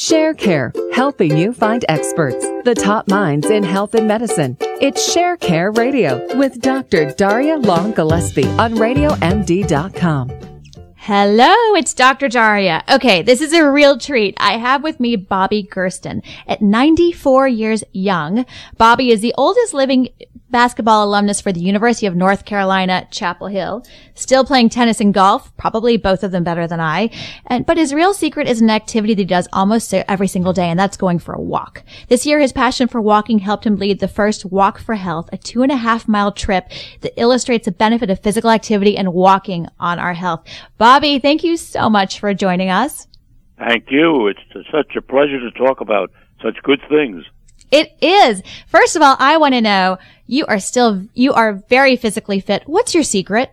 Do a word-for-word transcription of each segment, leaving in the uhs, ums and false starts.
ShareCare, helping you find experts, the top minds in health and medicine. It's ShareCare Radio with Doctor Daria Long-Gillespie on radio m d dot com. Hello, it's Doctor Daria. Okay, this is a real treat. I have with me Bobby Gerston. At ninety-four years young, Bobby is the oldest living basketball alumnus for the University of North Carolina, Chapel Hill. Still playing tennis and golf, probably both of them better than I. And but his real secret is an activity that he does almost every single day, and that's going for a walk. This year, his passion for walking helped him lead the first Walk for Health, a two and a half mile trip that illustrates the benefit of physical activity and walking on our health. Bobby, thank you so much for joining us. Thank you. It's such a pleasure to talk about such good things. It is. First of all, I want to know, you are still, you are very physically fit. What's your secret?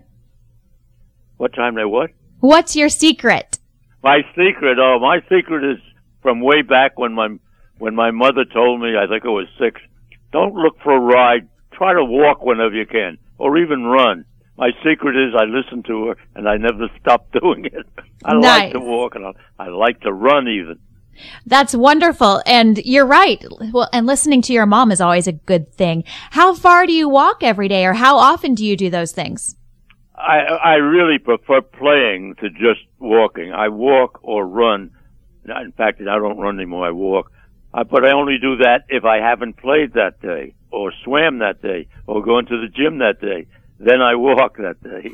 What time they what? What's your secret? My secret? Oh, my secret is from way back when my, when my mother told me, I think I was six, don't look for a ride, try to walk whenever you can, or even run. My secret is I listen to her and I never stop doing it. I Nice. like to walk and I, I like to run even. That's wonderful. And you're right. Well, and listening to your mom is always a good thing. How far do you walk every day, or how often do you do those things? I, I really prefer playing to just walking. I walk or run. In fact, I don't run anymore. I walk. Uh, but I only do that if I haven't played that day, or swam that day, or gone to the gym that day. Then I walk that day.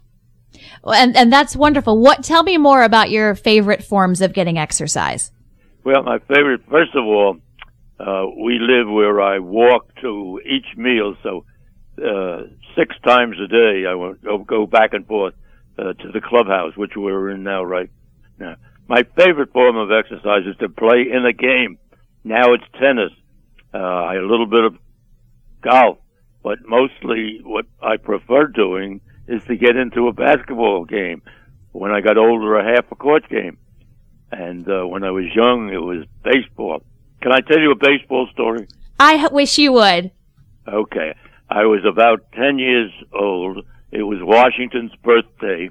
Well, and, and that's wonderful. What, tell me more about your favorite forms of getting exercise. Well, my favorite, first of all, uh, we live where I walk to each meal, so uh, six times a day I will go, go back and forth uh, to the clubhouse, which we're in now right now. My favorite form of exercise is to play in a game. Now it's tennis, uh, a little bit of golf, but mostly what I prefer doing is to get into a basketball game. When I got older, a half a court game. And uh, when I was young, it was baseball. Can I tell you a baseball story? I h- wish you would. Okay. I was about ten years old. It was Washington's birthday.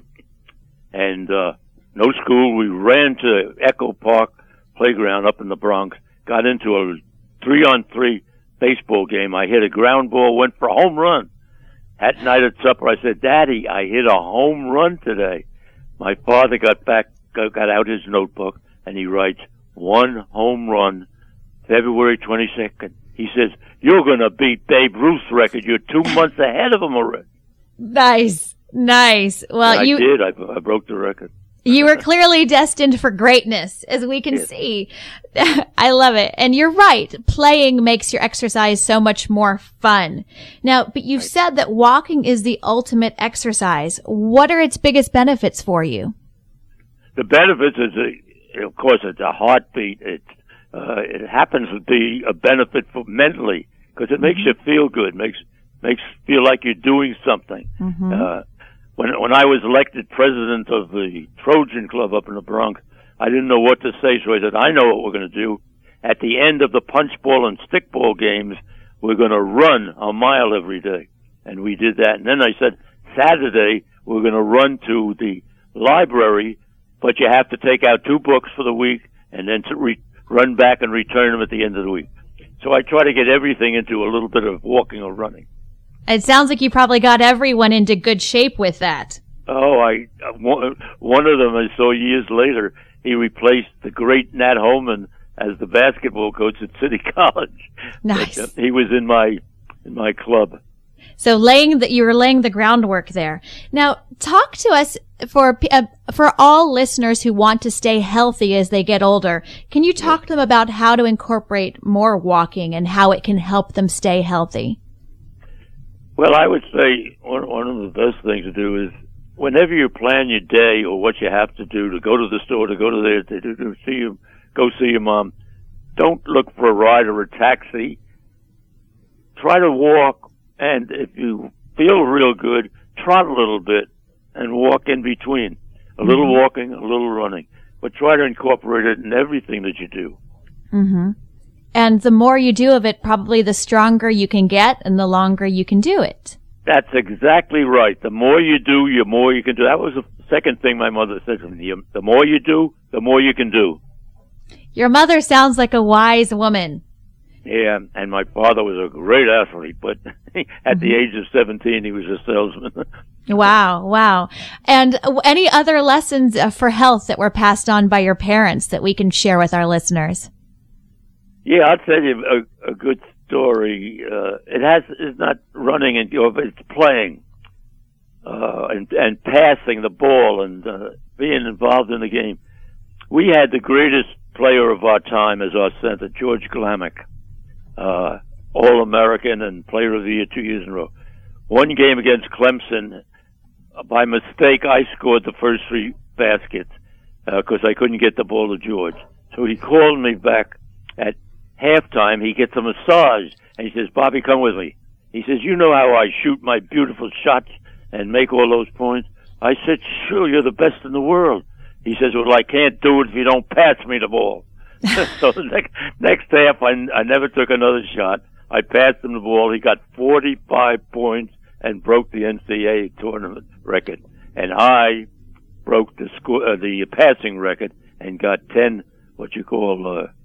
And uh, no school. We ran to Echo Park Playground up in the Bronx, got into a three-on-three baseball game. I hit a ground ball, went for a home run. At night at supper, I said, Daddy, I hit a home run today. My father got back, got out his notebook, and he writes, one home run, February twenty-second. He says, you're going to beat Babe Ruth's record. You're two months ahead of him already. Nice. Nice. Well, and I you did. I, I broke the record. You were clearly destined for greatness, as we can Yes. see. I love it. And you're right. Playing makes your exercise so much more fun. Now, but you've Right. said that walking is the ultimate exercise. What are its biggest benefits for you? The benefits is, a, of course, it's a heartbeat. It, uh, it happens to be a benefit for mentally because it makes you feel good, makes makes you feel like you're doing something. Mm-hmm. Uh, when when I was elected president of the Trojan Club up in the Bronx, I didn't know what to say, so I said, I know what we're going to do. At the end of the punch ball and stickball games, we're going to run a mile every day. And we did that. And then I said, Saturday, we're going to run to the library, but you have to take out two books for the week and then to re- run back and return them at the end of the week. So I try to get everything into a little bit of walking or running. It sounds like you probably got everyone into good shape with that. Oh, I uh, one one of them I saw years later. He replaced the great Nat Holman as the basketball coach at City College. Nice. But, uh, he was in my in my club. So laying the, you were laying the groundwork there. Now, talk to us for uh, for all listeners who want to stay healthy as they get older. Can you talk to them about how to incorporate more walking and how it can help them stay healthy? Well, I would say one, one of the best things to do is whenever you plan your day or what you have to do, to go to the store, to go to there, to, to, to see you, go see your mom, don't look for a ride or a taxi. Try to walk, and if you feel real good, trot a little bit and walk in between. A little Mm-hmm. walking, a little running. But try to incorporate it in everything that you do. Mm-hmm. And the more you do of it, probably the stronger you can get and the longer you can do it. That's exactly right. The more you do, the more you can do. That was the second thing my mother said to me. The more you do, the more you can do. Your mother sounds like a wise woman. Yeah, and my father was a great athlete, but at the age of seventeen, he was a salesman. Wow, wow. And any other lessons for health that were passed on by your parents that we can share with our listeners? Yeah, I'll tell you a, a good story. Uh, it has, it's not running, and it's playing, uh, and, and passing the ball and, uh, being involved in the game. We had the greatest player of our time as our center, George Glamick, uh, All-American and Player of the Year two years in a row. One game against Clemson, uh, by mistake, I scored the first three baskets, uh, cause I couldn't get the ball to George. So he called me back at halftime. He gets a massage, and he says, Bobby, come with me. He says, you know how I shoot my beautiful shots and make all those points? I said, sure, you're the best in the world. He says, well, I can't do it if you don't pass me the ball. So the next, next half, I, I never took another shot. I passed him the ball. He got forty-five points and broke the N C double A tournament record. And I broke the score, uh, the passing record and got ten, what you call, uh,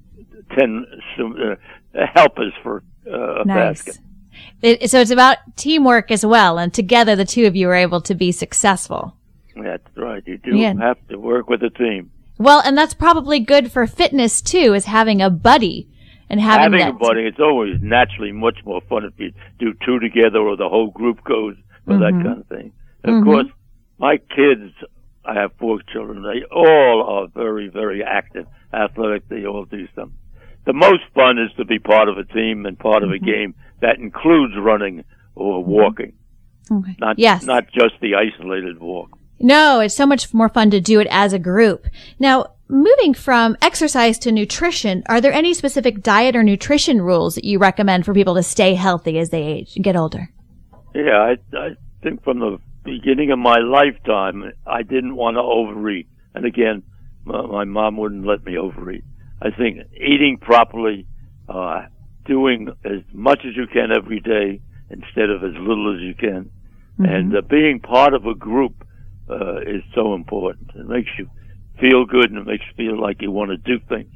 ten uh, helpers for uh, a nice. basket. It, so it's about teamwork as well, and together the two of you were able to be successful. That's right. You do Yeah. have to work with a team. Well, and that's probably good for fitness too, is having a buddy and having, Having that. a buddy, it's always naturally much more fun if you do two together or the whole group goes or Mhm. that kind of thing. And Mhm. of course, my kids, I have four children, they all are very, very active, athletic, they all do something. The most fun is to be part of a team and part of a game that includes running or walking, Okay. not Yes. not just the isolated walk. No, it's so much more fun to do it as a group. Now, moving from exercise to nutrition, are there any specific diet or nutrition rules that you recommend for people to stay healthy as they age and get older? Yeah, I, I think from the beginning of my lifetime, I didn't want to overeat. And again, my, my mom wouldn't let me overeat. I think eating properly, uh, doing as much as you can every day instead of as little as you can, Mm-hmm. and uh, being part of a group uh, is so important. It makes you feel good and it makes you feel like you want to do things.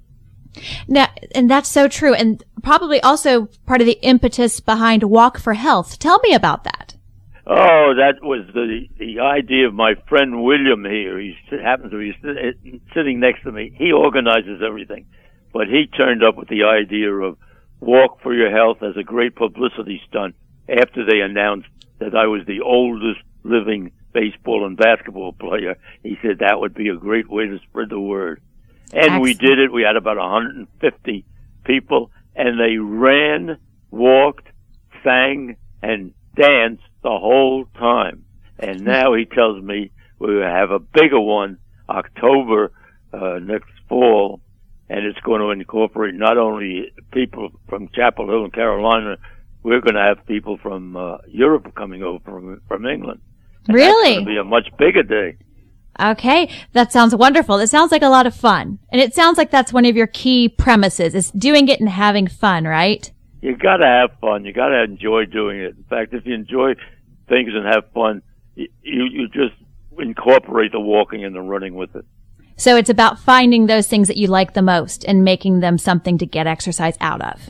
Now, and that's so true, and probably also part of the impetus behind Walk for Health. Tell me about that. Oh, that was the the idea of my friend William here. He happens to be sit- sitting next to me. He organizes everything, but he turned up with the idea of Walk for Your Health as a great publicity stunt after they announced that I was the oldest living baseball and basketball player. He said that would be a great way to spread the word. And Excellent. we did it. We had about one hundred fifty people, and they ran, walked, sang, and danced the whole time. And now he tells me we will have a bigger one October uh, next fall, and it's going to incorporate not only people from Chapel Hill and Carolina, we're going to have people from uh, Europe coming over from from England. And Really? It's going to be a much bigger day. Okay, that sounds wonderful. It sounds like a lot of fun. And it sounds like that's one of your key premises, is doing it and having fun, right? You got to have fun. You got to enjoy doing it. In fact, if you enjoy things and have fun, you, you just incorporate the walking and the running with it. So it's about finding those things that you like the most and making them something to get exercise out of.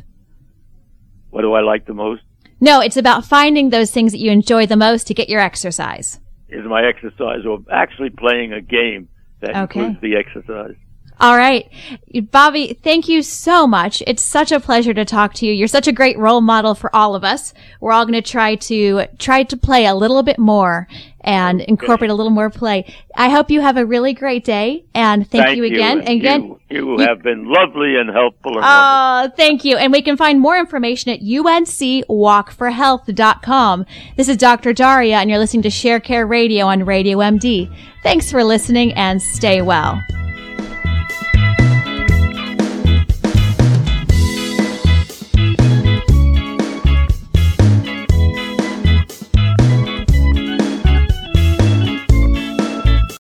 What do I like the most? No, it's about finding those things that you enjoy the most to get your exercise. Is my exercise, or actually playing a game that Okay. includes the exercise. All right. Bobby, thank you so much. It's such a pleasure to talk to you. You're such a great role model for all of us. We're all going to try to try to play a little bit more and Okay. incorporate a little more play. I hope you have a really great day, and thank, Thank you again. and And again, you, you have been lovely and helpful. And oh, thank you. And we can find more information at U N C walk for health dot com. This is Doctor Daria, and you're listening to Share Care Radio on Radio M D. Thanks for listening, and stay well.